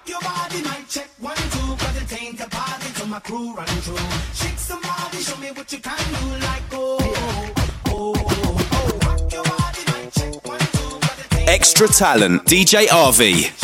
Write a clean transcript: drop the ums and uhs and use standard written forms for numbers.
your body, mic check 1, 2, 'cause it ain't a party till my crew run through. Shake somebody, show me what you can do, like oh, oh, oh, oh. Rock your body, mic check 1, 2, 'cause it ain't Extra Talent, DJ RV.